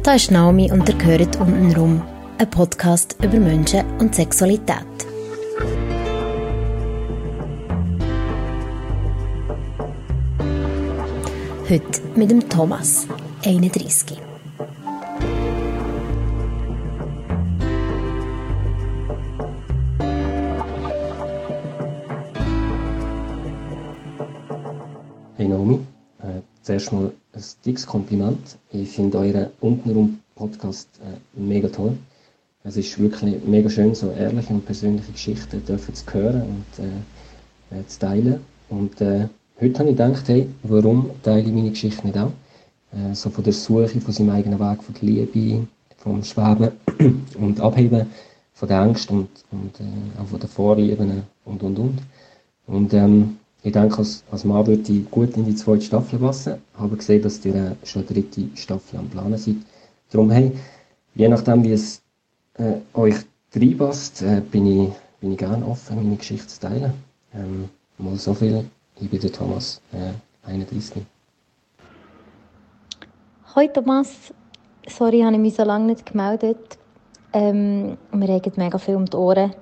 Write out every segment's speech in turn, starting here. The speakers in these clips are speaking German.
Da ist Naomi und ihr hört «Untenrum», ein Podcast über Menschen und Sexualität. Heute mit dem Thomas, 31. Hey Naomi, zuerst mal ein dickes Kompliment. Ich finde euren Untenrum-Podcast mega toll. Es ist wirklich mega schön, so ehrliche und persönliche Geschichten dürfen zu hören und zu teilen. Und heute habe ich gedacht, hey, warum teile ich meine Geschichte nicht auch? So von der Suche, von seinem eigenen Weg, von der Liebe, vom Schweben und Abheben, von der Angst und auch von den Vorlieben und. Und ich denke, als Mann würde ich gut in die zweite Staffel passen. Ich habe gesehen, dass ihr schon die dritte Staffel am Planen seid. Darum, hey, je nachdem, wie es euch reinpasst, bin ich gerne offen, meine Geschichte zu teilen. Mal so viel. Ich bin der Thomas, 31. Hoi Thomas, sorry, habe ich mich so lange nicht gemeldet. Wir regen mega viel um die Ohren.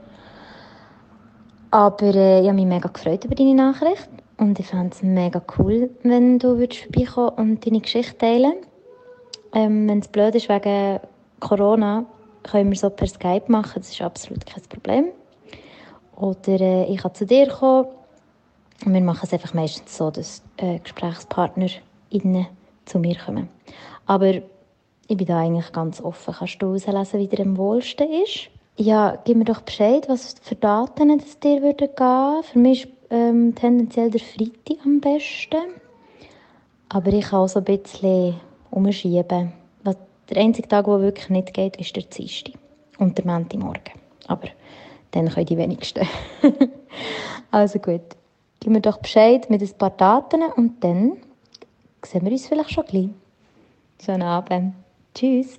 Aber ich habe mich mega gefreut über deine Nachricht. Und ich fände es mega cool, wenn du vorbeikommen und deine Geschichte teilen. Wenn es blöd ist wegen Corona, können wir so per Skype machen. Das ist absolut kein Problem. Oder ich kann zu dir kommen. Und wir machen es einfach meistens so, dass GesprächspartnerInnen zu mir kommen. Aber ich bin da eigentlich ganz offen. Kannst du auslesen, wie dir am wohlsten ist? Ja, gib mir doch Bescheid, was für Daten es dir gehen würde. Für mich ist tendenziell der Freitag am besten. Aber ich kann auch so ein bisschen umschieben. Der einzige Tag, der wirklich nicht geht, ist der Dienstag und der Montagmorgen. Aber dann können die wenigsten. Also gut, gib mir doch Bescheid mit ein paar Daten und dann sehen wir uns vielleicht schon gleich. Schönen Abend. Tschüss.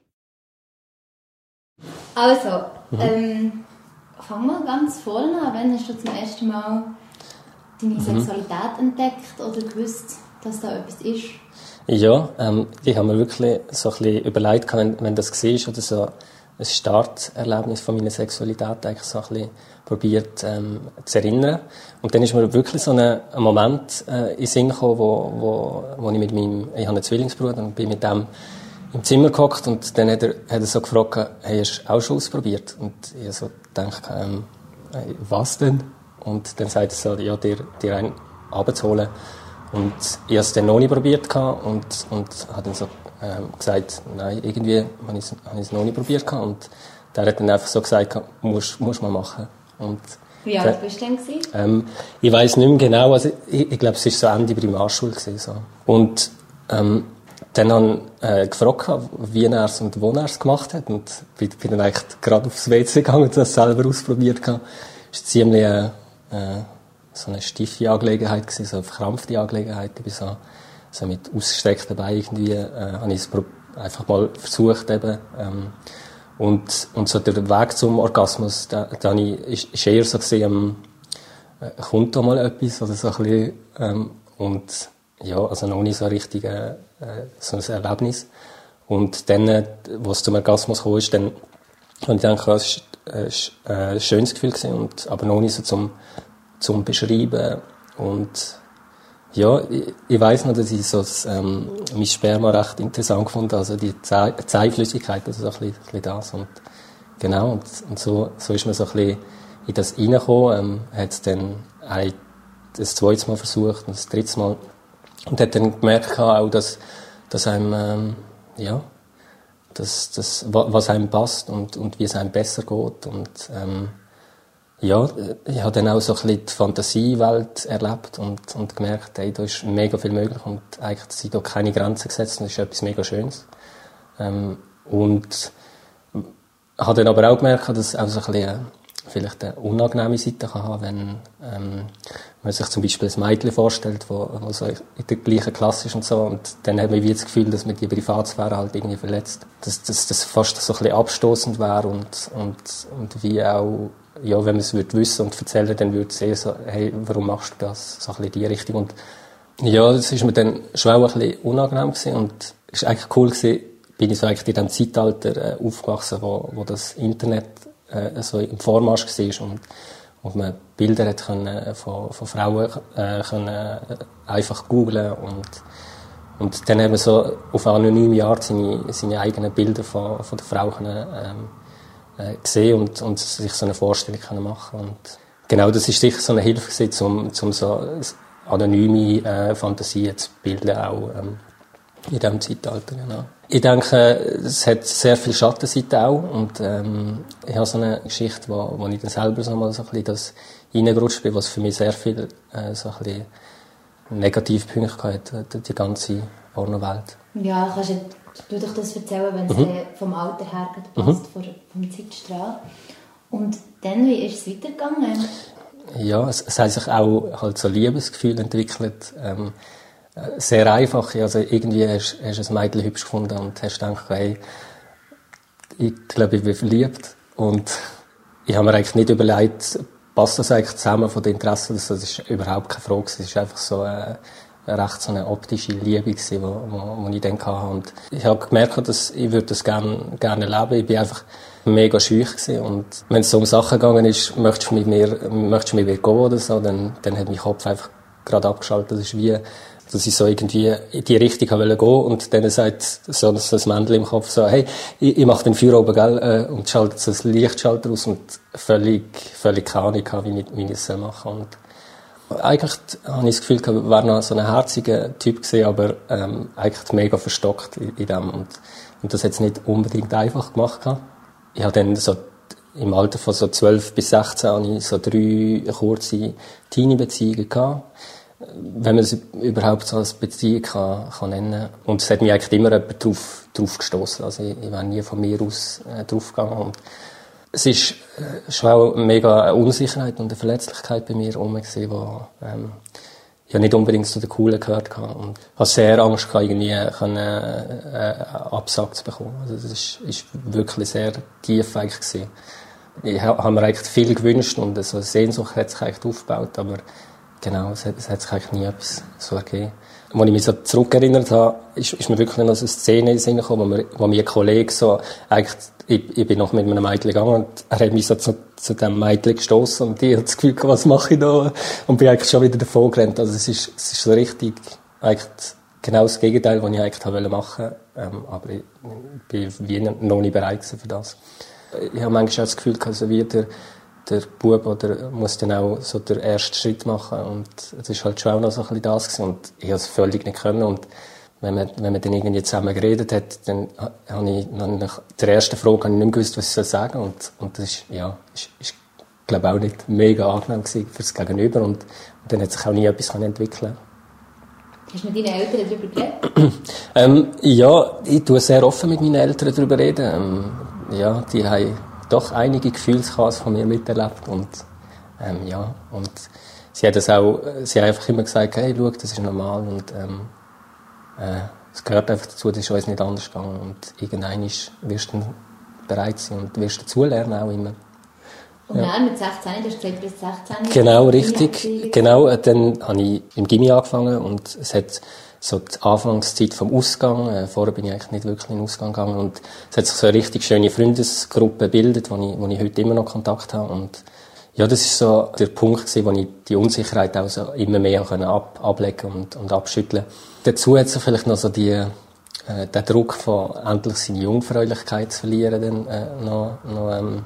Also, fang mal ganz vorne an. Wann hast du zum ersten Mal deine Sexualität entdeckt oder gewusst, dass da etwas ist? Ja, ich habe mir wirklich so ein bisschen überlegt, wenn das war, oder so ein Starterlebnis von meiner Sexualität eigentlich so ein bisschen probiert zu erinnern. Und dann ist mir wirklich so ein Moment in den Sinn gekommen, wo ich ich habe einen Zwillingsbruder und bin mit dem im Zimmer gehockt und dann hat er so gefragt, hey, hast du auch schon ausprobiert? Und ich so gedacht, was denn? Und dann sagt er so, ja, dir einen runterzuholen. Und ich habe es dann noch nicht probiert und habe dann so gesagt, nein, irgendwie habe ich es noch nicht probiert. Und der hat dann einfach so gesagt, musst mal machen. Und wie alt bist du denn? Ich weiss nicht mehr genau, also ich glaube, es war so Ende Primarschule gewesen, so. Und dann habe ich gefragt, wie er es und wo er es gemacht hat. Und bin dann eigentlich gerade aufs WC gegangen und das selber ausprobiert. Es war ziemlich so eine steife Angelegenheit gewesen, so eine verkrampfte Angelegenheit. Ich bin so mit ausgestreckten Beinen irgendwie, habe ich es einfach mal versucht eben. Und so der Weg zum Orgasmus, da ist eher so gesehen, kommt da mal etwas oder so ein bisschen, und ja, also noch nicht so richtig so ein Erlebnis. Und dann, wo es zum Orgasmus kam, ist, dann habe ich gedacht, es war ein schönes Gefühl gewesen, aber noch nicht so zum Beschreiben. Und ja, ich weiss noch, dass ich so mein Sperma recht interessant gefunden habe, also die Zeitflüssigkeit, also so ein bisschen das. Und genau, und so ist man so ein bisschen in das reingekommen, hat es dann das zweite Mal versucht und das dritte Mal. Und hat dann gemerkt auch, dass einem, ja, was einem passt und wie es einem besser geht. Und, ja, ich habe dann auch so ein bisschen die Fantasiewelt erlebt und gemerkt, hey, da ist mega viel möglich und eigentlich sind da keine Grenzen gesetzt und das ist etwas mega Schönes. Und habe dann aber auch gemerkt, dass es auch so ein bisschen vielleicht eine unangenehme Seite kann haben, wenn man sich zum Beispiel ein Mädchen vorstellt, wo so in der gleichen Klasse ist und so, und dann hat man wie das Gefühl, dass man die Privatsphäre halt irgendwie verletzt. Dass das fast so ein bisschen abstoßend wäre und wie auch, ja, wenn man es wissen und erzählen, dann würde es eher so, hey, warum machst du das? So ein bisschen in die Richtung. Und ja, das ist mir dann schon auch ein bisschen unangenehm gewesen und es war eigentlich cool gewesen, bin ich so eigentlich in dem Zeitalter aufgewachsen, wo das Internet so im Vormarsch war und man Bilder hat können, von Frauen können, einfach googlen und dann haben wir so auf anonyme Art seine eigenen Bilder von der Frau können, gesehen und sich so eine Vorstellung können machen. Und genau, das ist sicher so eine Hilfe gewesen, um so anonyme Fantasien zu bilden, auch in diesem Zeitalter. Genau. Ich denke, es hat sehr viele Schattenseiten auch und ich habe so eine Geschichte, wo ich dann selber so mal so ein bisschen das reingerutscht bin, was für mich sehr viel so ein bisschen Negativpunkte hatte, die ganze Pornowelt. Ja, du doch das erzählen, wenn es vom Alter her passt, vom Zeitstrahl. Und dann, wie ist es weitergegangen? Ja, es hat sich auch halt so Liebesgefühl entwickelt. Sehr einfach. Also irgendwie hast du ein Mädchen hübsch gefunden und hast gedacht, hey, ich glaube, ich bin verliebt. Und ich habe mir eigentlich nicht überlegt, passt das eigentlich zusammen von den Interessen? Das ist überhaupt keine Frage. Es ist einfach so recht so eine optische Liebe gewesen, wo ich dann hatte. Und ich habe gemerkt, dass ich würde das gerne leben. Ich bin einfach mega schüch gewesen. Und wenn es so um Sachen gegangen ist, möchtest du mit mir gehen oder so, dann hat mein Kopf einfach gerade abgeschaltet. Das ist wie, dass ich so irgendwie in die Richtung gehen wollte und dann sagt so ein Männchen im Kopf so, hey, ich mache den Feuer oben, gell, und schaltet so ein Lichtschalter aus und völlig keine Ahnung gehabt, wie ich es machen soll. Und eigentlich habe ich das Gefühl, ich war noch so ein herziger Typ gewesen, aber eigentlich mega verstockt in dem und das hat es nicht unbedingt einfach gemacht gehabt. Ich habe dann so im Alter von so 12 bis 16 habe ich so 3 kurze Teenie-Beziehungen gehabt. Wenn man es überhaupt so als Beziehung kann nennen. Und es hat mich eigentlich immer jemand drauf gestossen. Also ich war nie von mir aus drauf gegangen. Und es ist schon auch mega eine Unsicherheit und eine Verletzlichkeit bei mir gewesen, die ja nicht unbedingt zu den Coolen gehört habe. Und ich hatte sehr Angst, irgendwie Absag zu bekommen. Also das ist wirklich sehr tief eigentlich gewesen. Ich habe mir eigentlich viel gewünscht und so eine Sehnsucht hat sich eigentlich aufgebaut, aber genau, es hat sich eigentlich nie etwas so ergeben. Als ich mich so zurückerinnert habe, ist mir wirklich noch so eine Szene in den Sinn gekommen, wo mir ein Kollege so, eigentlich, ich bin noch mit einem Mädchen gegangen und er hat mich so zu dem Mädchen gestossen und ich hatte das Gefühl, was mache ich da? Und bin eigentlich schon wieder davon gerannt. Also es ist so richtig, eigentlich genau das Gegenteil, was ich eigentlich machen wollte, aber ich bin wie noch nicht bereit für das. Ich habe manchmal auch das Gefühl, also wie der Bub muss dann auch so den ersten Schritt machen und es ist halt schon auch noch so ein bisschen das gewesen. Und ich habe es völlig nicht können und wenn man dann irgendwie zusammen geredet hat, dann habe ich nach der ersten Frage nicht mehr gewusst, was ich sagen soll und das ist glaube auch nicht mega angenehm gewesen für das Gegenüber und dann hat sich auch nie etwas entwickeln. Hast du mit deinen Eltern darüber geredet? Ja, ich tue sehr offen mit meinen Eltern darüber reden. Ja, die haben doch einige Gefühlschaos von mir miterlebt und und sie haben einfach immer gesagt, hey, schau, das ist normal und es gehört einfach dazu, das ist uns nicht anders gegangen und irgendwann wirst du bereit sein und wirst dazulernen auch immer. Und dann mit 16, du hast gesagt, bis 16? Genau, richtig. Genau, dann habe ich im Gymi angefangen und es hat so die Anfangszeit vom Ausgang. Vorher bin ich eigentlich nicht wirklich in den Ausgang gegangen und es hat sich so eine richtig schöne Freundesgruppe gebildet, wo ich heute immer noch Kontakt habe und ja, das ist so der Punkt gewesen, wo ich die Unsicherheit auch so immer mehr ablegen und abschütteln. Dazu hat sich vielleicht noch so der Druck von endlich seine Jungfräulichkeit zu verlieren dann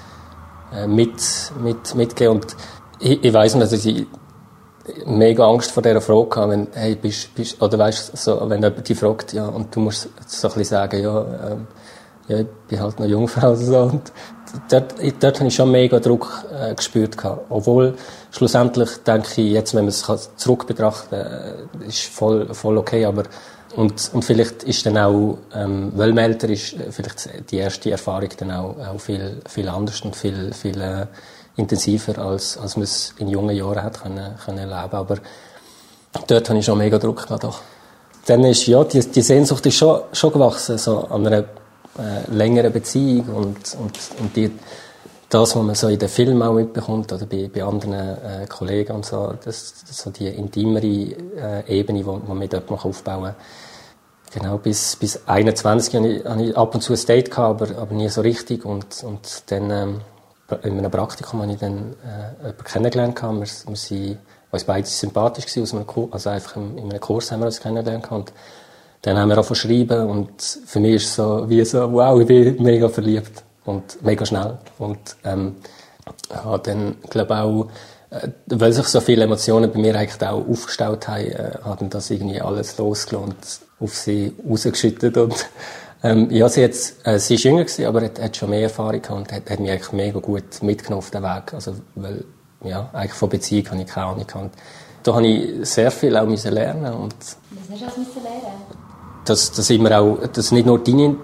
mitgegeben und ich weiss noch, dass ich mega Angst vor dieser Frage gehabt, wenn, hey, bist, oder weißt, so, wenn jemand dich fragt, ja, und du musst so ein bisschen sagen, ja, ich bin halt noch Jungfrau, oder so. Und dort habe ich schon mega Druck, gespürt gehabt. Obwohl, schlussendlich denke ich, jetzt, wenn man es zurück betrachten kann, ist voll okay, aber, und vielleicht ist dann auch, weil man älter ist, vielleicht die erste Erfahrung dann auch viel, viel anders und viel, intensiver, als man es in jungen Jahren hat können erleben. Aber dort habe ich schon mega Druck gehabt, doch. Dann ist, ja, die Sehnsucht ist schon gewachsen, so an einer längeren Beziehung und das, was man so in den Filmen auch mitbekommt, oder bei anderen Kollegen und so, so die intimere Ebene, die man dort aufbauen kann. Genau, bis 21 hatte ich ab und zu ein Date gehabt, aber nie so richtig. Und dann, in einem Praktikum habe ich dann, jemanden kennengelernt. Wir sind uns beide sympathisch gewesen, aus einem Kurs, also einfach in einem Kurs haben wir uns kennengelernt. Und dann haben wir angefangen zu schreiben. Und für mich ist es so, wow, ich bin mega verliebt. Und mega schnell. Und, habe dann, glaube auch, weil sich so viele Emotionen bei mir eigentlich auch aufgestaut haben, hat dann das irgendwie alles losgelassen und auf sie rausgeschüttet. Und, ja, sie ist jünger gewesen, aber hat schon mehr Erfahrung gehabt und hat mich eigentlich mega gut mitgenommen auf den Weg. Also, weil, ja, eigentlich von Beziehung habe ich keine Ahnung gehabt. Da habe ich sehr viel auch lernen und was hast du alles lernen? dass immer auch, dass nicht nur dein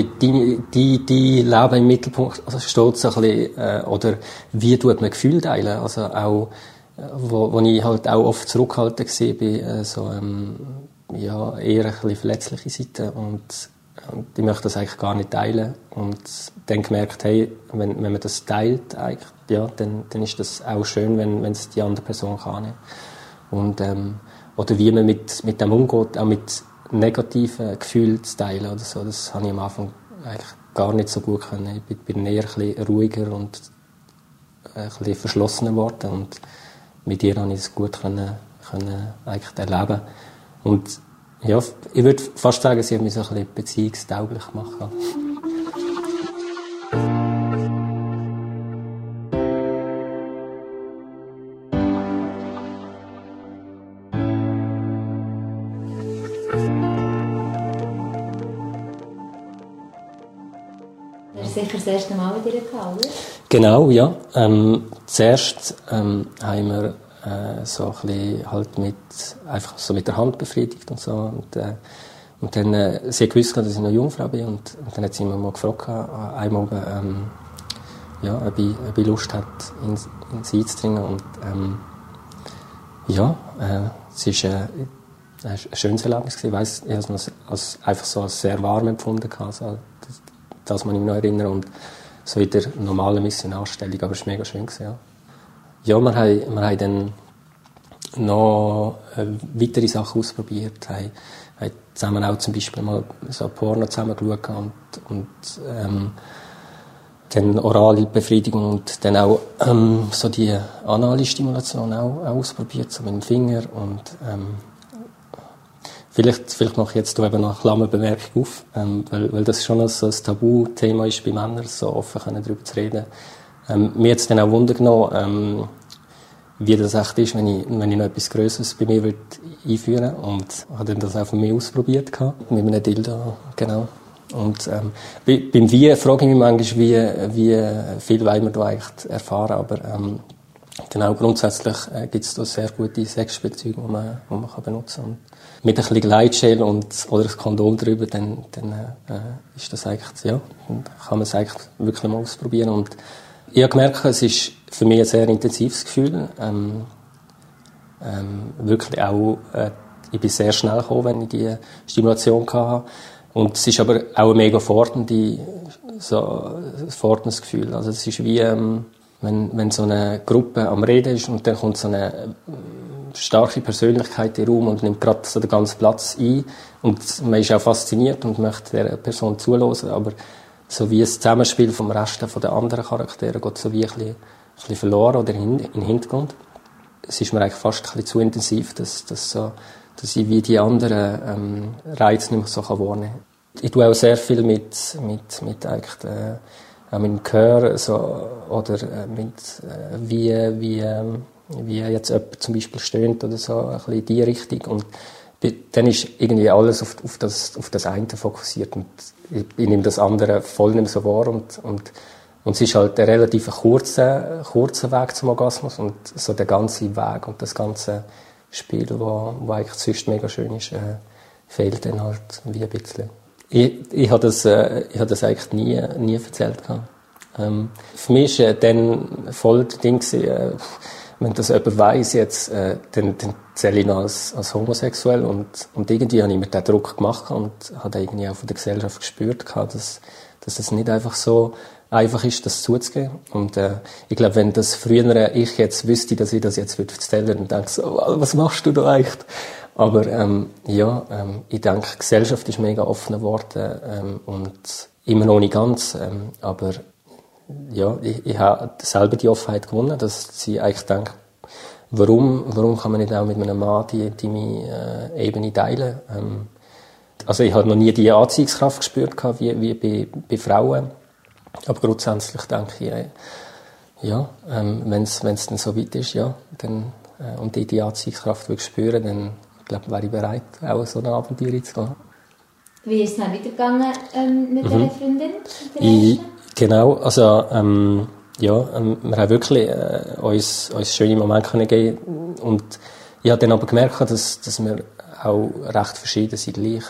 Leben im Mittelpunkt steht, so ein bisschen, oder wie tut man Gefühle teilen, also auch, wo ich halt auch oft zurückhaltend gesehen bin, so, ja, eher ein bisschen verletzliche Seite und ich möchte das eigentlich gar nicht teilen und dann gemerkt, hey, wenn man das teilt, eigentlich, ja, dann ist das auch schön, wenn es die andere Person kann. Und, oder wie man mit dem umgeht, auch mit negativen Gefühlen zu teilen oder so, das habe ich am Anfang eigentlich gar nicht so gut können. Ich bin eher ein bisschen ruhiger und ein bisschen verschlossener geworden und mit ihr habe ich es gut können eigentlich erleben. Und ja, ich würde fast sagen, sie hat mich so ein bisschen beziehungstauglich gemacht. Das ist sicher das erste Mal mit ihr gehabt, oder? Genau, ja. Zuerst haben wir so ein bisschen halt einfach so mit der Hand befriedigt und so. Und dann, sie hat gewusst, dass ich noch Jungfrau bin und dann hat sie mich mal gefragt, einmal, ja, ob ich Lust hat, in sie einzudringen. Und ja, es war ein schönes Erlebnis gewesen. Ich weiss, ich habe es einfach so als sehr warm empfunden. Also, das kann ich mich noch erinnern. Und so in der normalen Missionarstellung, aber es war mega schön gewesen, ja. Ja, wir haben dann noch weitere Sachen ausprobiert, haben zusammen auch zum Beispiel mal so Porno zusammen geschaut und dann orale Befriedigung und dann auch so die anale Stimulation auch ausprobiert, so mit dem Finger und vielleicht mache ich jetzt eben noch eine Klammerbemerkung auf, weil das schon so ein Tabuthema ist bei Männern, so offen darüber zu reden. Mir hat es dann auch Wunder genommen, wie das echt ist, wenn ich noch etwas Grösseres bei mir einführen würde. Und habe dann das auch von mir ausprobiert gehabt, mit einem Dildo, genau. Und beim Wie frage ich mich manchmal, wie viel wollen wir da eigentlich erfahren, aber genau, grundsätzlich gibt es da sehr gute Sexspielzeuge, die man benutzen kann. Und mit ein bisschen Gleitgel oder ein Kondom drüber, dann ist das eigentlich, ja, dann kann man es eigentlich wirklich mal ausprobieren. Und ich habe gemerkt, es ist für mich ein sehr intensives Gefühl. Wirklich auch, ich bin sehr schnell gekommen, wenn ich die Stimulation hatte. Und es ist aber auch ein mega forderndes Gefühl. Also es ist wie, wenn so eine Gruppe am Reden ist und dann kommt so eine starke Persönlichkeit in den Raum und nimmt gerade so den ganzen Platz ein. Und man ist auch fasziniert und möchte der Person zuhören, aber so wie das Zusammenspiel vom Rest der anderen Charaktere geht so wie ein bisschen verloren oder in den Hintergrund. Es ist mir eigentlich fast ein bisschen zu intensiv, dass ich wie die anderen Reize nicht mehr so wahrnehmen kann. Ich tue auch sehr viel mit eigentlich auch mit dem Gehör so, oder wie jetzt jemand zum Beispiel stöhnt oder so, ein bisschen in die Richtung. Und dann ist irgendwie alles auf das eine fokussiert und ich nehme das andere voll nicht mehr so wahr und es ist halt ein relativ kurzer Weg zum Orgasmus und so der ganze Weg und das ganze Spiel, wo eigentlich sonst mega schön ist, fehlt dann halt wie ein bisschen. Ich habe das eigentlich nie erzählt gehabt. Für mich war dann voll das Ding, wenn das jemand weiss jetzt, dann zähle ich noch als homosexuell und irgendwie habe ich mir den Druck gemacht und habe irgendwie auch von der Gesellschaft gespürt, dass es nicht einfach so einfach ist, das zuzugeben. Und ich glaube, wenn das früher ich jetzt wüsste, dass ich das jetzt erzählen würde, dann denke ich so, oh, was machst du da eigentlich? Aber ich denke, die Gesellschaft ist mega offen geworden und immer noch nicht ganz. Aber ja, ich habe selber die Offenheit gewonnen, dass sie eigentlich denkt, warum kann man nicht auch mit einem Mann die Ebene teilen? Also ich habe noch nie die Anziehungskraft gespürt wie bei Frauen. Aber grundsätzlich denke ich, wenn es dann so weit ist, ja, dann, und ich die Anziehungskraft will spüren, dann wäre ich bereit, auch so eine Abenteuer zu gehen. Wie ist es dann weitergegangen mit dieser Freundin? Genau, also wir haben wirklich uns schöne Momente können geben und ich habe dann aber gemerkt, dass wir auch recht verschieden sind gleich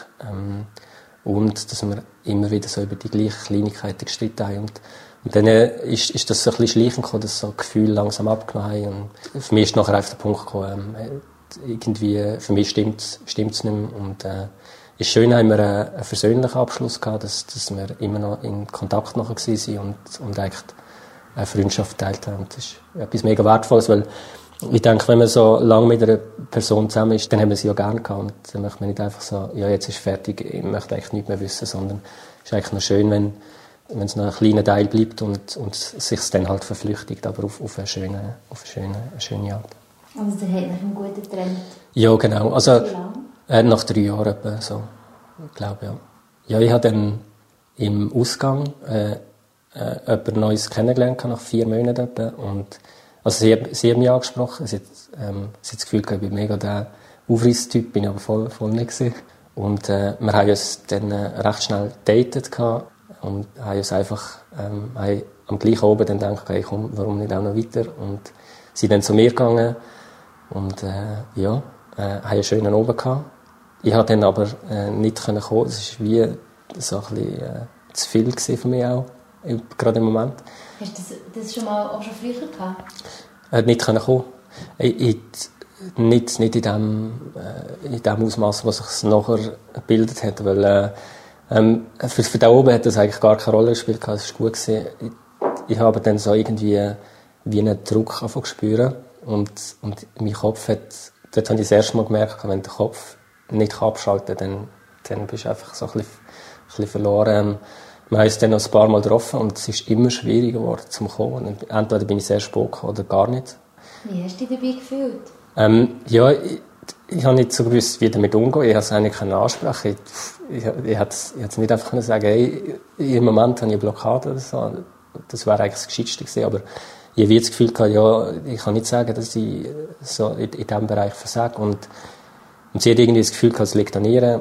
und dass wir immer wieder so über die gleichen Kleinigkeiten gestritten haben und dann ist das so ein bisschen schleichend gekommen, dass so Gefühle langsam abgenommen haben und für mich ist nachher einfach der Punkt gekommen, irgendwie für mich stimmt's nicht mehr und ist schön, haben wir einen versöhnlichen Abschluss gehabt, dass wir immer noch in Kontakt nachher waren und eigentlich eine Freundschaft geteilt haben. Das ist etwas mega Wertvolles, weil ich denke, wenn man so lange mit einer Person zusammen ist, dann haben wir sie ja gerne gehabt. Und dann möchte man nicht einfach so, ja, jetzt ist fertig, ich möchte eigentlich nichts mehr wissen, sondern es ist eigentlich noch schön, wenn es noch ein kleiner Teil bleibt und sich dann halt verflüchtigt, aber auf eine schöne Art. Also der hat nach einem guten Trend? Ja, genau. Also nach 3 Jahren etwa so, ich glaube, ja. Ja, ich habe dann im Ausgang jemand Neues kennengelernt, nach 4 Monaten etwa. Und also sie haben mich angesprochen. Sie hat das Gefühl gehabt, ich bin mega der Aufreisstyp, bin aber voll nicht gewesen. Und wir haben uns dann recht schnell gedatet und haben uns einfach am gleichen Abend dann gedacht, okay, komm, warum nicht auch noch weiter? Und sie sind dann zu mir gegangen und haben einen schönen Abend gehabt. Ich konnte dann aber nicht kommen. Es war wie so ein bisschen zu viel für mich auch, gerade im Moment. Hast du das schon früher gehabt? Nicht kommen. Nicht in dem Ausmaß, was sich nachher gebildet hat, weil für da oben hat das eigentlich gar keine Rolle gespielt, es war gut gewesen. Ich habe dann so irgendwie wie einen Druck spüren und mein Kopf dort habe ich das erste Mal gemerkt, wenn der Kopf nicht abschalten kann, dann bist du einfach so ein bisschen verloren. Wir haben uns dann noch ein paar Mal getroffen und es ist immer schwieriger geworden zum Kommen. Und entweder bin ich sehr spät gekommen oder gar nicht. Wie hast du dich dabei gefühlt? Ich habe nicht so gewusst, wie damit umgehen. Ich konnte es eigentlich ansprechen. Ich hätte es nicht einfach sagen, hey, im Moment habe ich eine Blockade oder so. Das wäre eigentlich das Gescheitste gewesen. Aber ich habe das Gefühl gehabt, ja, ich kann nicht sagen, dass ich so in diesem Bereich versage. Und sie hat irgendwie das Gefühl gehabt, es liegt an ihr.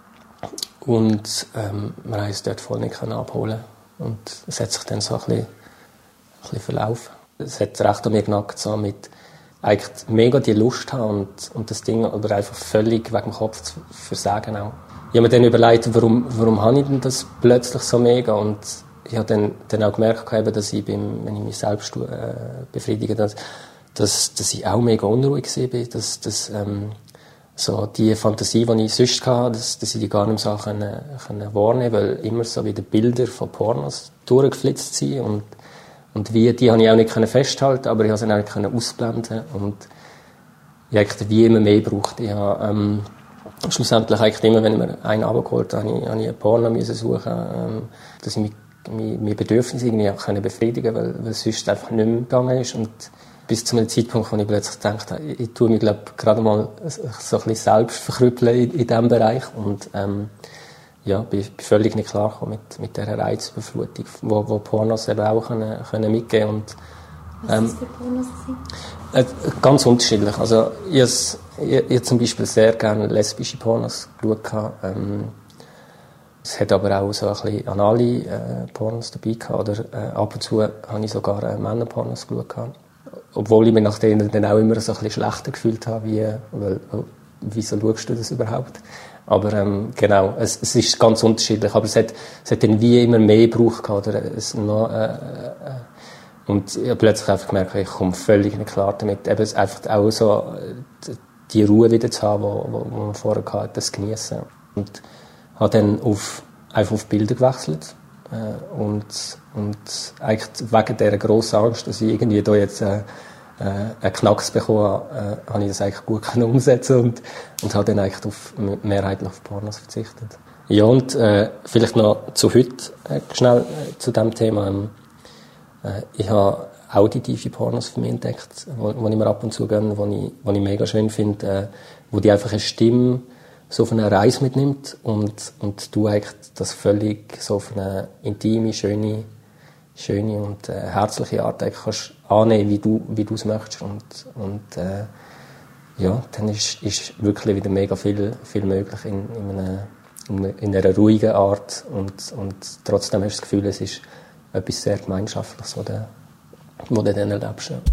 Und wir haben es dort voll nicht abholen können. Und es hat sich dann so ein bisschen verlaufen. Es hat recht an mir genagt, so mit eigentlich mega die Lust haben und das Ding aber einfach völlig wegen dem Kopf zu versagen auch. Ich habe mir dann überlegt, warum habe ich denn das plötzlich so mega? Und ich habe dann auch gemerkt, dass ich wenn ich mich selbst befriedige, dass ich auch mega unruhig war, dass so die Fantasie, die ich sonst hatte, dass ich die gar nicht mehr so wahrnehmen konnte, weil immer so wieder Bilder von Pornos durchgeflitzt sind und die habe ich auch nicht festhalten, aber ich konnte sie auch nicht ausblenden und ich habe wie immer mehr gebraucht. Ich habe schlussendlich eigentlich immer, wenn ich mir einen runtergeholt habe, habe ich ein Porno suchen, dass ich meine Bedürfnisse irgendwie befriedigen konnte, weil es sonst einfach nicht mehr gegangen ist. Und bis zu einem Zeitpunkt, wo ich plötzlich gedacht habe, ich tue mich gerade mal so ein bisschen selbst verkrüppeln in diesem Bereich. Und bin völlig nicht klar mit dieser Reizüberflutung, wo Pornos eben auch können mitgeben und was ist das für Pornos? Ganz unterschiedlich. Also ich zum Beispiel sehr gerne lesbische Pornos geschaut. Es hat aber auch so ein bisschen anale Pornos dabei gehabt. Oder ab und zu habe ich sogar Männerpornos geschaut. Obwohl ich mich nach denen dann auch immer so ein bisschen schlechter gefühlt habe, weil wieso schaust du das überhaupt? Aber genau, es ist ganz unterschiedlich. Aber es hat dann wie immer mehr gebraucht gehabt, oder und ich habe plötzlich einfach gemerkt, ich komme völlig nicht klar damit. Eben einfach auch so die Ruhe wieder zu haben, die man vorher hatte, das genießen. Und habe dann einfach auf Bilder gewechselt. und eigentlich wegen dieser grossen Angst, dass ich irgendwie da jetzt einen Knacks bekommen habe ich das eigentlich gut umsetzen und habe dann eigentlich mehrheitlich auf Pornos verzichtet. Ja, und vielleicht noch zu heute schnell zu diesem Thema. Ich habe auditive Pornos für mich entdeckt, wo ich mir ab und zu gönne, wo ich mega schön finde, wo die einfach eine Stimme so auf eine Reise mitnimmt und du eigentlich das völlig so auf eine intime, schöne und herzliche Art eigentlich kannst annehmen, wie du es möchtest und ja, dann ist wirklich wieder mega viel möglich in einer ruhigen Art und trotzdem hast du das Gefühl, es ist etwas sehr Gemeinschaftliches, wo du dann erlebst. Ja.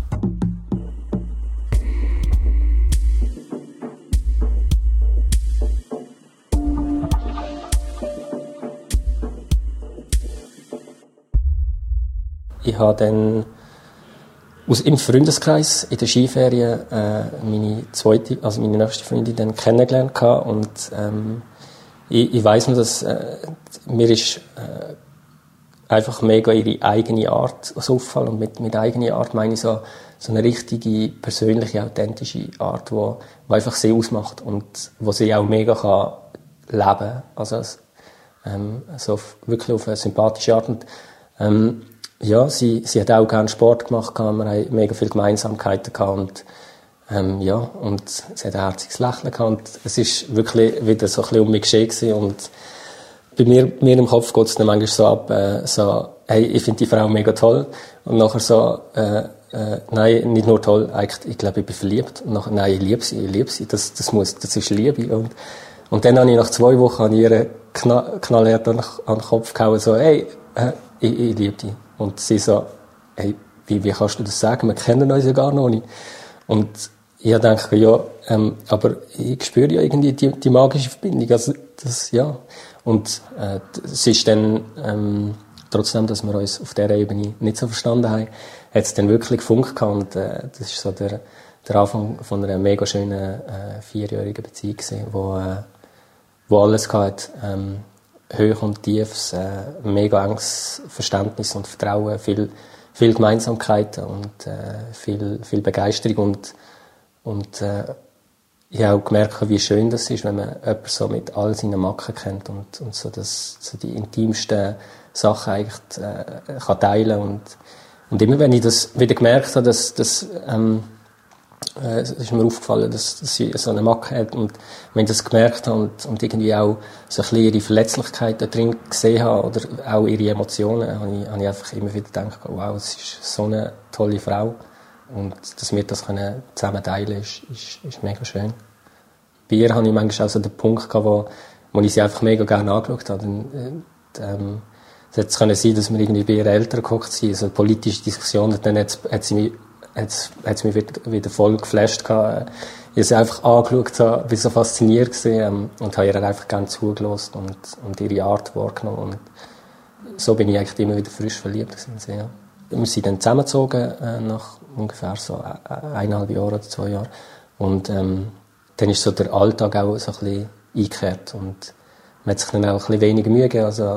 Ich habe dann im Freundeskreis in der Skiferien meine nächste Freundin dann kennengelernt und ich weiss noch, dass mir ist einfach mega ihre eigene Art so auffallen und mit eigener Art meine ich so eine richtige, persönliche, authentische Art, die einfach sie ausmacht und wo sie auch mega kann leben. Also so wirklich auf eine sympathische Art und ja, sie hat auch gerne Sport gemacht, wir haben mega viele Gemeinsamkeiten gehabt und ja, und sie hat ein herziges Lächeln gehabt und es ist wirklich wieder so ein bisschen um mich geschehen und bei mir im Kopf geht es dann manchmal so ab, hey, ich finde die Frau mega toll und nachher so, nein, nicht nur toll, eigentlich, ich glaube, ich bin verliebt und nachher, nein, ich liebe sie, das ist Liebe und dann habe ich nach 2 Wochen an ihr knallhart an den Kopf gehauen, so, hey, ich liebe dich. Und sie so, hey, wie kannst du das sagen? Wir kennen uns ja gar noch nicht. Und ich denke, ja, aber ich spüre ja irgendwie die magische Verbindung. Also, das, ja. Und es ist dann, trotzdem, dass wir uns auf dieser Ebene nicht so verstanden haben, hat es dann wirklich gefunkt gehabt. Und das ist so der Anfang von einer mega schönen 4-jährigen Beziehung gewesen, wo alles hatte. Hoch und Tiefs, mega enges Verständnis und Vertrauen, viel Gemeinsamkeiten und viel Begeisterung und ich habe auch gemerkt, wie schön das ist, wenn man jemanden so mit all seinen Macken kennt und so die intimsten Sachen eigentlich kann teilen und immer wenn ich das wieder gemerkt habe, dass es ist mir aufgefallen, dass sie so eine Macke hat und wenn ich das gemerkt habe und irgendwie auch so ein bisschen ihre Verletzlichkeit da drin gesehen habe oder auch ihre Emotionen, habe ich einfach immer wieder gedacht, wow, es ist so eine tolle Frau und dass wir das zusammen teilen können, ist mega schön. Bei ihr hatte ich manchmal auch so den Punkt gehabt, wo ich sie einfach mega gerne angeschaut habe. Es hätte sein können, dass wir irgendwie bei ihren Eltern gehockt sind, so eine politische Diskussion, und dann hat sie mich wieder voll geflasht gehabt. Ich habe sie einfach angeschaut, war so fasziniert gewesen, und habe ihr einfach gerne zugelassen und ihre Art wahrgenommen. Und so bin ich eigentlich immer wieder frisch verliebt gewesen. Ja. Wir sind dann zusammengezogen, nach ungefähr so 1,5 Jahren oder 2 Jahren. Und dann ist so der Alltag auch so ein bisschen eingekehrt. Und man hat sich dann auch ein bisschen weniger Mühe gegeben. Also,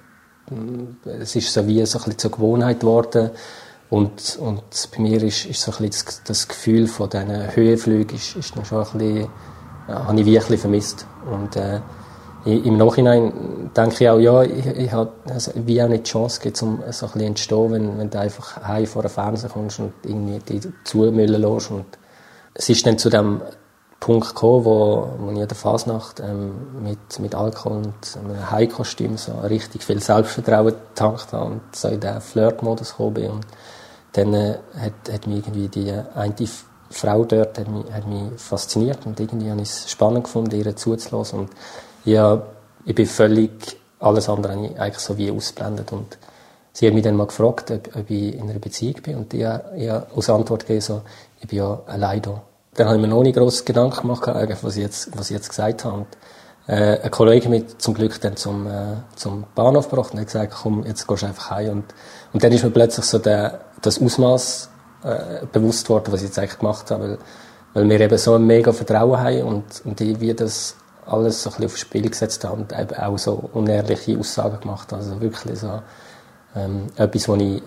es ist so wie so ein bisschen zur Gewohnheit geworden. Und bei mir ist so ein bisschen das Gefühl von diesen Höhenflügen ist dann schon ein bisschen, habe ich wie ein bisschen vermisst. Und im Nachhinein denke ich auch, ja, ich habe also wie auch nicht die Chance gegeben, um so ein bisschen entstehen, wenn du einfach heim vor den Fernseher kommst und irgendwie die zumüllen lässt. Und es ist dann zu dem Punkt gekommen, wo ich in der Fasnacht mit Alkohol und einem Haikostüm so richtig viel Selbstvertrauen getankt habe und so in den Flirtmodus gekommen bin. Und dann hat mich irgendwie die eine Frau dort hat mich fasziniert und irgendwie habe ich es spannend gefunden, ihr zuzulassen. Und ja, ich bin völlig, alles andere habe ich eigentlich so wie ausgeblendet. Und sie hat mich dann mal gefragt, ob ich in einer Beziehung bin. Und ich habe als Antwort gegeben, so, ich bin ja allein da. Dann habe ich mir noch nicht grossen Gedanken gemacht, was ich jetzt gesagt habe. Und, ein Kollege hat mich zum Glück dann zum Bahnhof gebracht und hat gesagt, komm, jetzt gehst du einfach heim. Und dann ist mir plötzlich so das Ausmaß bewusst worden, was ich jetzt eigentlich gemacht habe, weil wir eben so ein mega Vertrauen haben und ich wie das alles so ein bisschen aufs Spiel gesetzt habe und eben auch so unehrliche Aussagen gemacht habe. Also wirklich so etwas, wo ich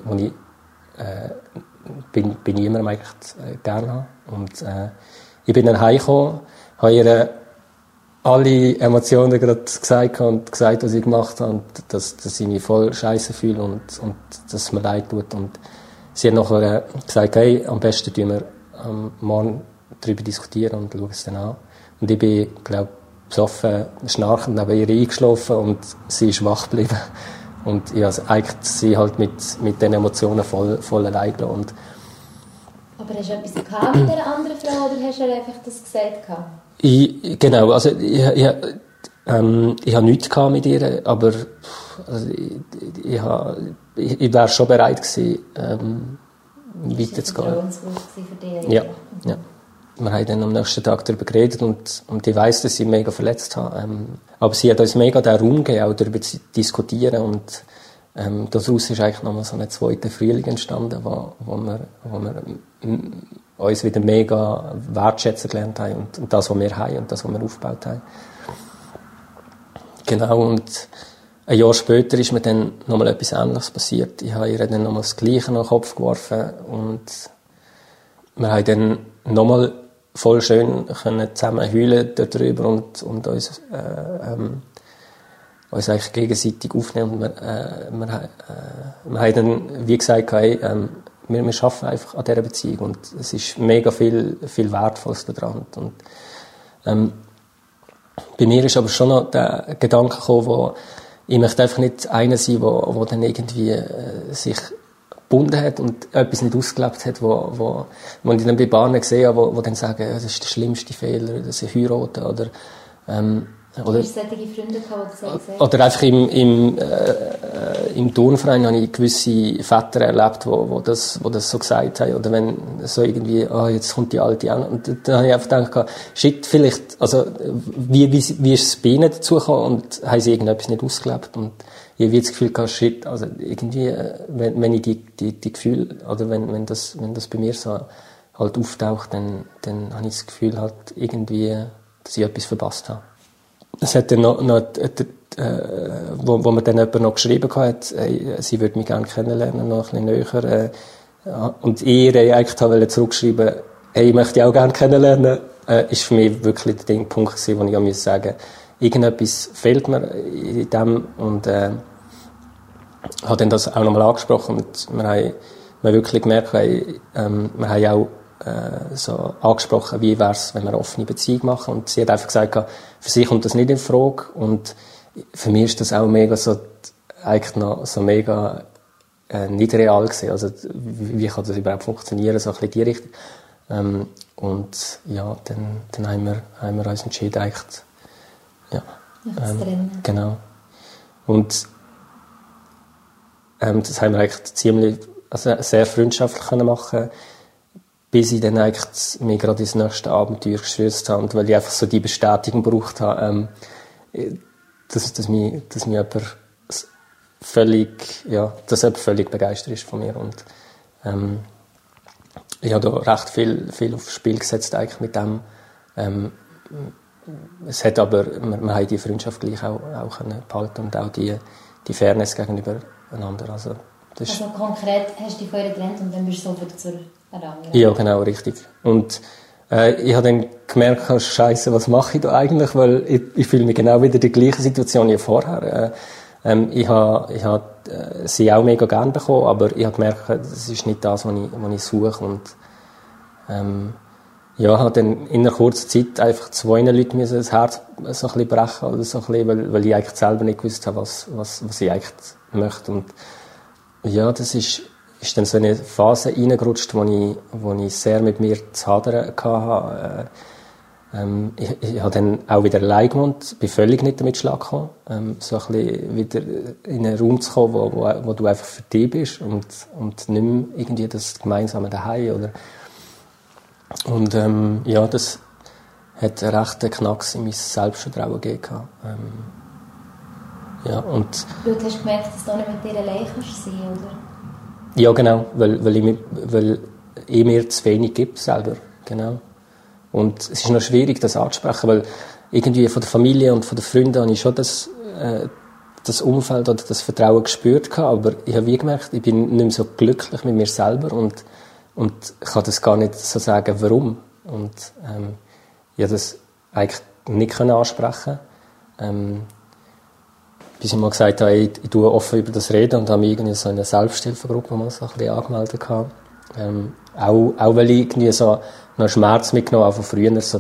bei niemandem eigentlich gerne habe. Und ich bin dann heimgekommen, habe ihr alle Emotionen gerade gesagt und gesagt, was ich gemacht habe, und dass ich mich voll scheiße fühle und dass es mir leid tut. Und sie hat nachher gesagt, hey, am besten tun wir morgen darüber diskutieren und schauen es dann an. Und ich bin, glaube ich, besoffen, schnarchend neben ihr eingeschlafen und sie ist wach geblieben. Und ich habe eigentlich sie halt mit den Emotionen voll allein gelassen. Aber hast du etwas gehabt mit dieser anderen Frau oder hast du einfach das gesagt? Genau, also ich habe nichts gehabt mit ihr, aber also ich wäre schon bereit gewesen, weiterzugehen. Das war für dich? Ja. Wir haben dann am nächsten Tag darüber geredet und ich weiss, dass ich mega verletzt habe. Aber sie hat uns mega den Raum gegeben, auch darüber zu diskutieren, und daraus ist eigentlich nochmal so ein zweiter Frühling entstanden, wo wir uns wieder mega wertschätzen gelernt haben und das, was wir haben und das, was wir aufgebaut haben. Genau, und ein Jahr später ist mir dann nochmal etwas Ähnliches passiert. Ich habe ihr dann nochmal das Gleiche in den Kopf geworfen und wir haben dann nochmal voll schön können zusammen heulen darüber und uns eigentlich gegenseitig aufnehmen. Und wir haben dann, wie gesagt, hey, wir arbeiten einfach an dieser Beziehung und es ist mega viel Wertvolles daran. Und bei mir ist aber schon noch der Gedanke gekommen, wo ich möchte einfach nicht einer sein, wo dann irgendwie sich gebunden hat und etwas nicht ausgelebt hat, wo ich dann bei Bahnen gesehen habe, wo dann sagen, das ist der schlimmste Fehler, dass sie heiraten oder Hast du solche Freunde gehabt, die das gesehen haben? Oder einfach im Turnverein habe ich gewisse Väter erlebt, wo das so gesagt haben. Oder wenn so irgendwie, jetzt kommt die Alte an. Und dann habe ich einfach gedacht, shit, vielleicht, also, wie ist es bei ihnen dazu gekommen und haben sie irgendetwas nicht ausgelebt? Und ich habe das Gefühl gehabt, shit, also irgendwie, wenn ich die Gefühle, oder wenn das bei mir so halt auftaucht, dann habe ich das Gefühl halt irgendwie, dass ich etwas verpasst habe. Es hat dann noch wo mir dann jemand noch geschrieben hat, sie würde mich gerne kennenlernen, noch ein bisschen näher. Und ich eigentlich wollte zurückschreiben, ich möchte dich auch gerne kennenlernen, ist für mich wirklich der Punkt gewesen, wo ich auch sagen musste, irgendetwas fehlt mir in dem, und habe dann das auch nochmal angesprochen, und wir haben wirklich gemerkt, wir haben auch so angesprochen, wie wär's, wenn wir eine offene Beziehung machen, und sie hat einfach gesagt, für sie kommt das nicht in Frage, und für mich ist das auch mega so, eigentlich noch so mega nicht real gewesen, also wie kann das überhaupt funktionieren, so ein bisschen die Richtung, und ja, dann haben wir uns entschieden, eigentlich, genau, und das haben wir eigentlich ziemlich, also sehr freundschaftlich können machen, bis ich dann eigentlich mich gerade ins nächste Abenteuer gestürzt habe, und weil ich einfach so die Bestätigung gebraucht habe, dass mich jemand völlig begeistert ist von mir, und ich habe da recht viel aufs Spiel gesetzt eigentlich mit dem. Es hat aber, wir haben die Freundschaft gleich auch können behalten und auch die Fairness gegenüber einander. Also konkret hast du dich von ihr getrennt und dann bist du sofort zur anderen? Ja, genau, richtig. Und ich habe dann gemerkt, Scheiße, was mache ich da eigentlich? Weil ich fühle mich genau wieder in der gleichen Situation wie vorher. Ich habe sie auch mega gerne bekommen, aber ich habe gemerkt, das ist nicht das, was ich suche. Und habe dann in einer kurzen Zeit einfach 2 Leuten das Herz so ein bisschen brechen, oder so ein bisschen, weil ich eigentlich selber nicht gewusst habe, was ich eigentlich möchte. Und ja, das ist dann so eine Phase reingerutscht, wo ich sehr mit mir zu hadern hatte. Ich habe dann auch wieder allein gewohnt, bin völlig nicht damit Schlag gekommen, so ein bisschen wieder in einen Raum zu kommen, wo du einfach für dich bist und nicht mehr irgendwie das gemeinsame Daheim, oder. Und das hat einen rechten Knacks in mein Selbstvertrauen gegeben. Und du hast gemerkt, dass du nicht mit dir allein kannst sein, oder? Ja, genau, weil ich mir zu wenig gebe selber, genau. Und es ist noch schwierig, das anzusprechen, weil irgendwie von der Familie und von den Freunden habe ich schon das Umfeld oder das Vertrauen gespürt gehabt, aber ich habe wie gemerkt, ich bin nicht mehr so glücklich mit mir selber und ich kann das gar nicht so sagen, warum. Und ich habe das eigentlich nicht ansprechen können. Bis ich mal gesagt habe, ich tue offen über das reden und habe irgendwie so eine Selbsthilfegruppe mal so ein bisschen angemeldet gehabt. Auch weil ich irgendwie so noch Schmerz mitgenommen habe von früher, so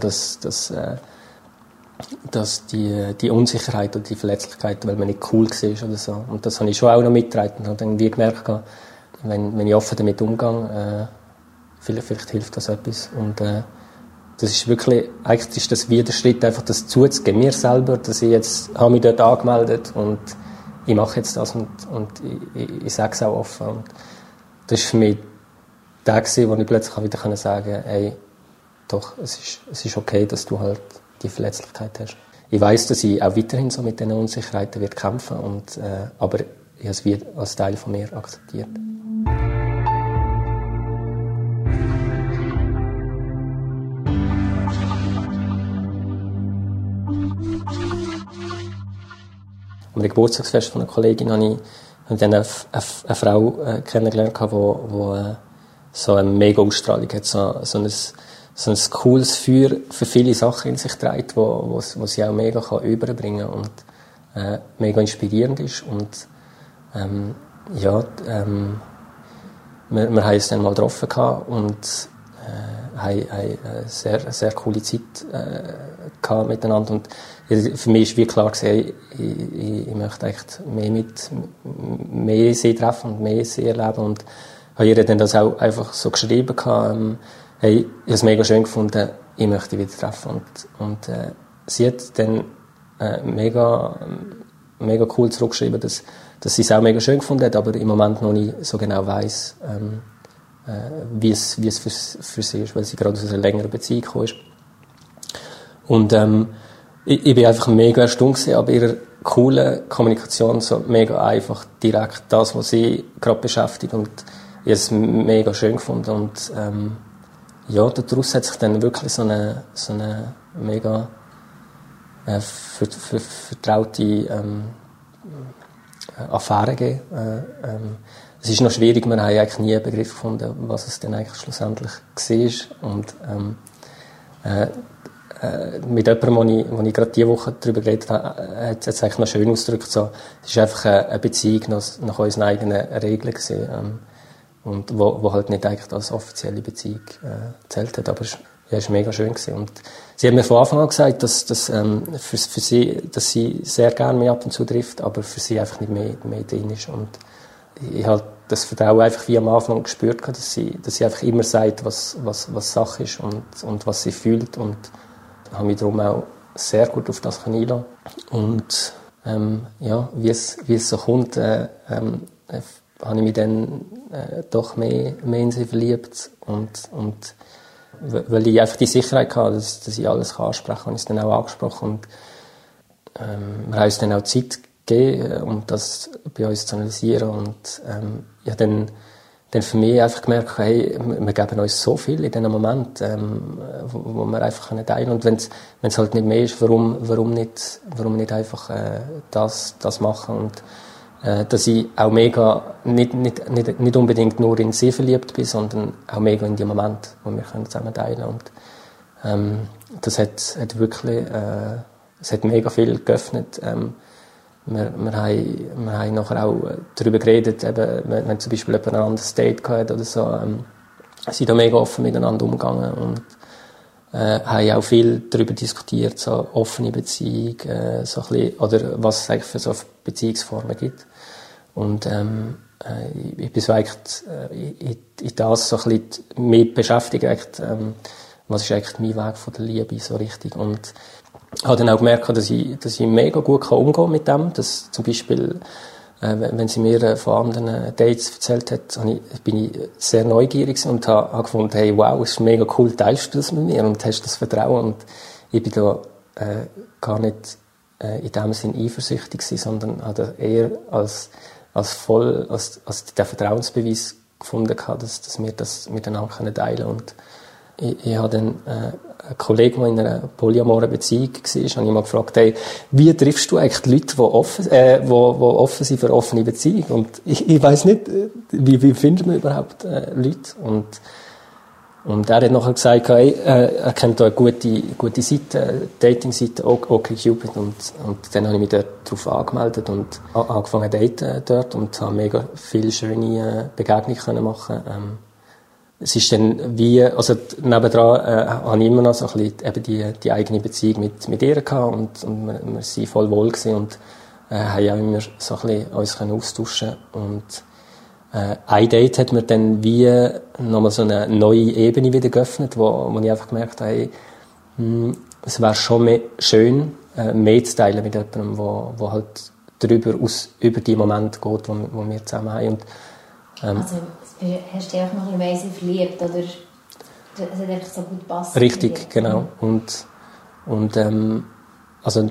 dass die Unsicherheit und die Verletzlichkeit, weil man nicht cool war oder so. Und das habe ich schon auch noch mitgetragen und habe dann wie gemerkt, wenn ich offen damit umgehe, vielleicht hilft das etwas. Und das ist wirklich, eigentlich ist das wie der Schritt, einfach das zuzugeben, mir selber, dass ich jetzt, habe mich dort angemeldet und ich mache jetzt das und ich sage es auch offen. Und das ist für mich der gewesen, wo ich plötzlich wieder sagen konnte, hey, doch, es ist okay, dass du halt die Verletzlichkeit hast. Ich weiss, dass ich auch weiterhin so mit diesen Unsicherheiten wird kämpfen und, aber ich habe es wie als Teil von mir akzeptiert. Am Geburtstagsfest von einer Kollegin habe ich dann eine Frau kennengelernt, die so eine mega Ausstrahlung hat, so ein cooles Feuer für viele Sachen in sich trägt, wo sie auch mega überbringen kann und mega inspirierend ist. Und wir haben uns dann mal getroffen und haben eine sehr, sehr coole Zeit gehabt miteinander. Und für mich war wie klar gewesen, ich möchte echt mehr sie treffen und mehr sie erleben. Und habe ihr dann das auch einfach so geschrieben gehabt, hey, ich habe es mega schön gefunden, ich möchte dich wieder treffen. Und sie hat dann mega cool zurückgeschrieben, dass sie es auch mega schön gefunden hat, aber im Moment noch nicht so genau weiss, wie es für sie ist, weil sie gerade aus einer längeren Beziehung gekommen ist. Und ich bin einfach mega erstaunt gewesen, aber ihrer coolen Kommunikation, so mega einfach, direkt das, was sie gerade beschäftigt, und ich habe es mega schön gefunden. Und daraus hat sich dann wirklich so eine mega vertraute Affäre gegeben. Es ist noch schwierig, wir haben eigentlich nie einen Begriff gefunden, was es denn eigentlich schlussendlich war. Und mit jemandem, wo ich gerade diese Woche darüber geredet habe, hat es eigentlich noch schön ausgedrückt, so, es ist einfach eine Beziehung nach unseren eigenen Regeln gewesen, und wo halt nicht eigentlich als offizielle Beziehung gezählt hat, aber es war mega schön gewesen. Und sie hat mir von Anfang an gesagt, dass für sie, dass sie sehr gerne mich ab und zu trifft, aber für sie einfach nicht mehr drin ist. Und ich habe das Vertrauen einfach wie am Anfang gespürt, dass sie einfach immer sagt, was Sache ist und was sie fühlt, und habe mich darum auch sehr gut auf das einlassen. Und wie es so kommt, habe ich mich dann doch mehr in sie verliebt, und weil ich einfach die Sicherheit hatte, dass ich alles ansprechen kann, habe ich es dann auch angesprochen, und wir haben uns dann auch Zeit gegeben, um das bei uns zu analysieren, und ich habe dann für mich einfach gemerkt, hey, wir geben uns so viel in diesem Moment, wo wir einfach teilen können. Und wenn es halt nicht mehr ist, warum nicht einfach das machen? Und dass ich auch mega nicht unbedingt nur in sie verliebt bin, sondern auch mega in die Momente, wo wir zusammen teilen können. Und das hat wirklich es hat mega viel geöffnet. Wir haben nachher auch darüber geredet, eben, wenn zum Beispiel jemand ein anderes Date gehabt oder so, sind da mega offen miteinander umgegangen und haben auch viel darüber diskutiert, so offene Beziehung, so ein bisschen, oder was es eigentlich für so Beziehungsformen gibt. Und ich bin so eigentlich in das so ein bisschen mit beschäftigt, was ist eigentlich mein Weg von der Liebe so richtig. Und ich habe dann auch gemerkt, dass ich mega gut umgehen kann mit dem, dass zum Beispiel, wenn sie mir von anderen Dates erzählt hat, bin ich sehr neugierig und habe gefunden, hey, wow, es ist mega cool, teilst du das mit mir und hast das Vertrauen. Und ich bin da gar nicht in dem Sinn eifersüchtig gewesen, sondern habe eher als der Vertrauensbeweis gefunden, dass wir das miteinander teilen können. Und ich habe dann ein Kollege, der in einer polyamoren Beziehung war, habe ich mal gefragt, hey, wie triffst du eigentlich die Leute, die offen sind für offene Beziehungen? Und ich weiss nicht, wie findet man überhaupt Leute? Und er hat nachher gesagt, hey, er kennt da eine gute Seite, Dating-Seite, OkCupid, und dann habe ich mich dort darauf angemeldet und angefangen zu daten dort und habe mega viele schöne Begegnungen können machen. Es ist dann also nebendran habe ich immer noch so ein bisschen eben die eigene Beziehung mit ihr gehabt und wir sind voll wohl gewesen und haben auch immer so ein bisschen uns austauschen können. Und ein Date hat mir dann wie nochmal so eine neue Ebene wieder geöffnet, wo ich einfach gemerkt habe, hey, es wäre schon schön, mehr zu teilen mit jemandem, wo halt über die Momente geht, wo wir zusammen haben. Und, also hast du dich einfach noch ein bisschen mehr verliebt, oder es hat einfach so gut gepasst? Richtig, genau. Und also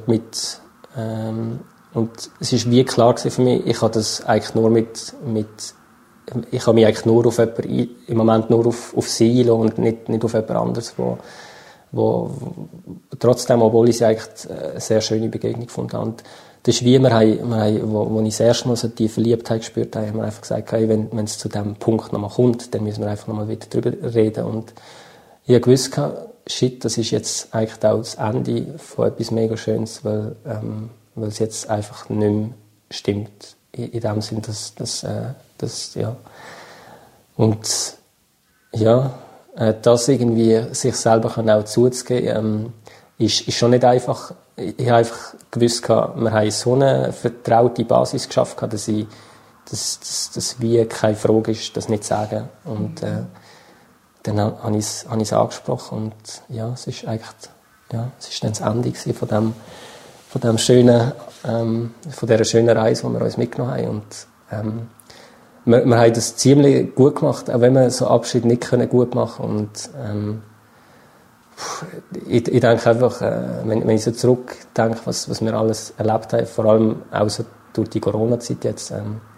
und es ist wie klar gewesen für mich, ich habe das eigentlich nur ich habe mich eigentlich nur auf jemanden, im Moment nur auf sie einlassen und nicht auf jemand anderes, wo trotzdem, obwohl ich sie eigentlich eine sehr schöne Begegnung gefunden habe. Und das ist wie, wo ich das erste Mal so die Verliebtheit gespürt habe, haben wir einfach gesagt, hey, wenn es zu diesem Punkt nochmal kommt, dann müssen wir einfach nochmal wieder drüber reden. Und ich habe gewusst, shit, das ist jetzt eigentlich auch das Ende von etwas mega Schönes, weil es jetzt einfach nicht mehr stimmt. In dem Sinn, dass ja. Und ja, das irgendwie sich selber auch zuzugeben, ist schon nicht einfach. Ich habe einfach gewusst, wir haben so eine vertraute Basis geschafft, dass wie keine Frage ist, das nicht zu sagen. Und dann habe ich es angesprochen und ja, es ist eigentlich, ja, es ist dann das Ende von dem schönen, von dieser schönen Reise, die wir uns mitgenommen haben. Und wir haben das ziemlich gut gemacht, auch wenn wir so Abschied nicht gut machen können. Und ich denke einfach, wenn ich so zurückdenke, was wir alles erlebt haben, vor allem auch so durch die Corona-Zeit jetzt,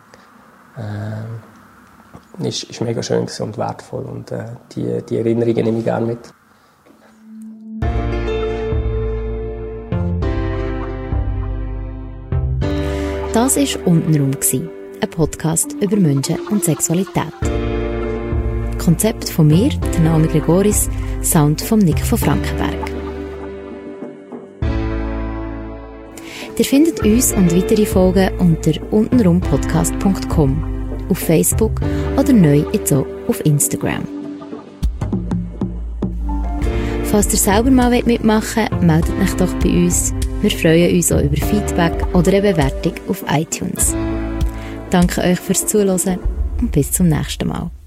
ist mega schön und wertvoll. Und die Erinnerungen nehme ich gerne mit. Das war «Untenrum», ein Podcast über Menschen und Sexualität. Konzept von mir, der Naomi Gregoris, Sound von Nick von Frankenberg. Ihr findet uns und weitere Folgen unter untenrumpodcast.com, auf Facebook oder neu jetzt auch auf Instagram. Falls ihr selber mal mitmachen wollt, meldet euch doch bei uns. Wir freuen uns auch über Feedback oder eine Bewertung auf iTunes. Danke euch fürs Zuhören und bis zum nächsten Mal.